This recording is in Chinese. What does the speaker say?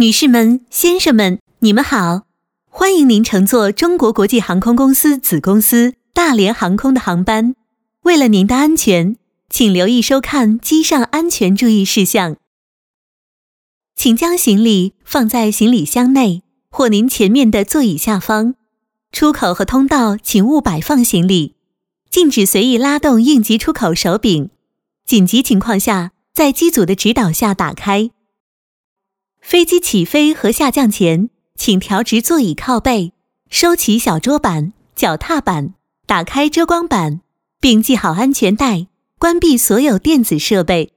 女士们、先生们，你们好！欢迎您乘坐中国国际航空公司子公司大连航空的航班。为了您的安全，请留意收看机上安全注意事项。请将行李放在行李箱内或您前面的座椅下方。出口和通道请勿摆放行李，禁止随意拉动应急出口手柄。紧急情况下，在机组的指导下打开。飞机起飞和下降前，请调直座椅靠背，收起小桌板、脚踏板，打开遮光板，并系好安全带，关闭所有电子设备。